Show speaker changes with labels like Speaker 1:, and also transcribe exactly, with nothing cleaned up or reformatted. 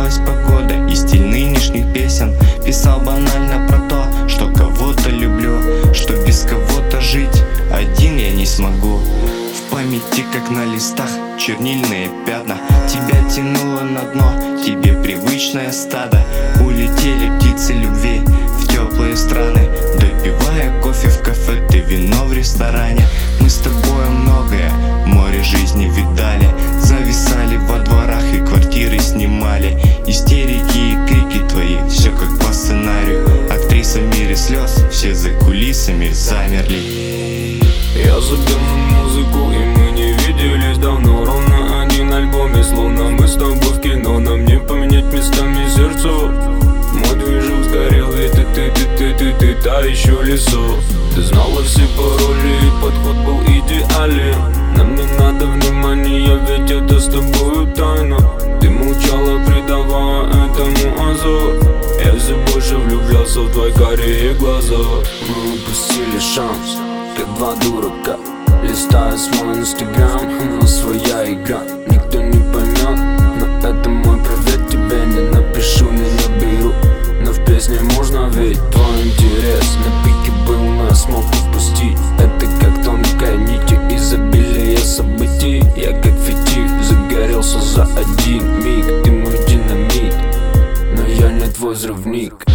Speaker 1: менялась погода и стиль нынешних песен. Писал банально про то, что кого-то люблю, что без кого-то жить один я не смогу. В памяти, как на листах, чернильные пятна. Тебя тянуло на дно, тебе привычное стадо. Улетели птицы любви в теплые страны, допивая кофе в кафе, ты вино в ресторане. Мы с тобой многое, море жизни видали, зависали во дворах и квартиры снимали. Истерики и крики твои, все как по сценарию. Актриса в мире слез, все за кулисами замерли.
Speaker 2: Я забил на музыку, и мы не виделись давно. Ровно один альбом, и словно мы с тобой в кино. Нам не поменять местами сердце. Мой движок сгорел, и ты, ты, ты, ты, ты, ты, та еще лицо. Ты знала все пароли, и подход был идеален. Нам не надо внимания, ведь это с тобою тайна. Ты молчала, придавая этому азу. Я все больше влюблялся в твои карие глаза. Мы упустили шанс, как два дурака, листая свой инстаграм, но своя игра. Никто не поймет, но это мой привет тебе. Не напишу, не наберу, но в песне можно ведь твой интерес на пике был, но я смог упустить. Это как тонкая нить изобилия событий. Я как фитиль загорелся за один миг. Ты мой динамит, но я не твой взрывник.